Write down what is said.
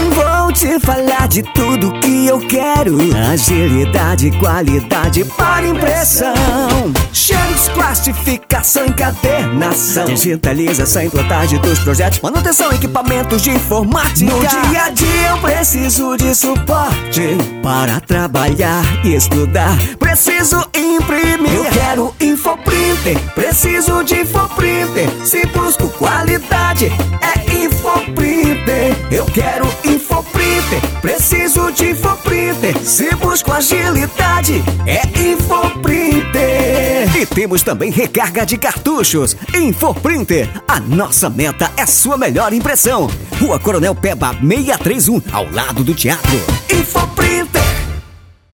Vou te falar de tudo que eu quero: agilidade, qualidade para impressão, xerox, classificação, encadernação, digitalização e plotagem dos projetos, manutenção, equipamentos de informática. No dia a dia eu preciso de suporte para trabalhar e estudar. Preciso imprimir, eu quero Infoprinter. Preciso de Infoprinter. Se busco qualidade, é Infoprinter. Eu quero Infoprinter. Preciso de Infoprinter. Se busco agilidade, é Infoprinter. E temos também recarga de cartuchos. Infoprinter, a nossa meta é sua melhor impressão. Rua Coronel Peba 631, ao lado do teatro. Infoprinter.